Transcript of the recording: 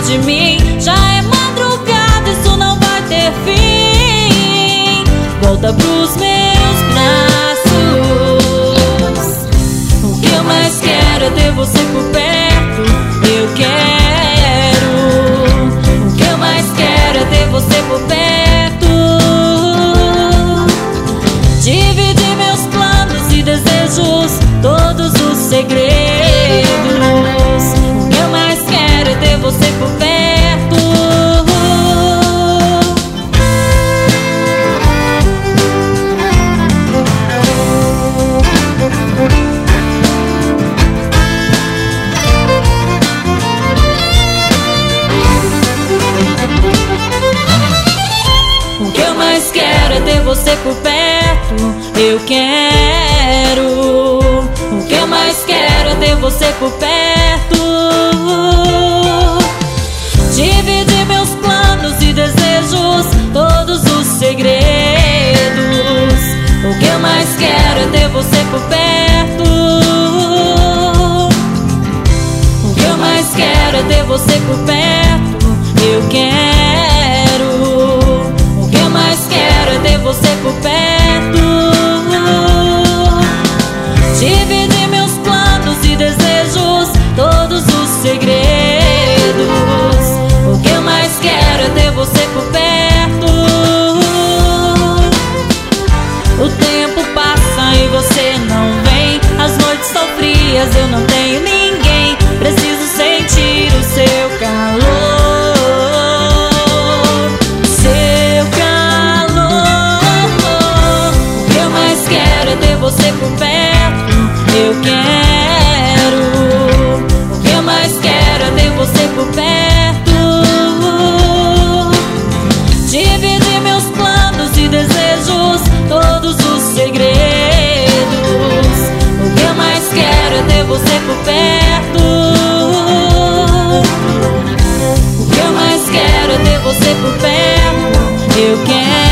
de mim. Já é madrugada, isso não vai ter fim. Volta pros meus braços. O que eu mais quero é ter você por perto. Eu quero. O que eu mais quero é ter você por perto. Dividir meus planos e desejos, todos os segredos. O que eu mais quero é ter você por perto. O que eu mais quero é ter você por perto. Eu quero. O que eu mais quero é ter você por perto. Dividir meus planos e desejos, todos os segredos. O que eu mais quero é ter você por perto. O que eu mais quero é ter você por perto. Eu quero. O que eu mais quero é ter você por perto. Dividir meus planos e desejos, todos os segredos. O que eu mais quero é ter você por perto. O tempo passa e você não vem. As noites são frias, eu não tenho ninguém. Preciso sentir o seu calor. Seu calor. O que eu mais quero é ter você por perto. Eu quero. O que eu mais quero é ter você por perto. Dividir meus planos e desejos, todos os segredos. O que eu mais quero é ter você por perto. O que eu mais quero é ter você por perto. Eu quero.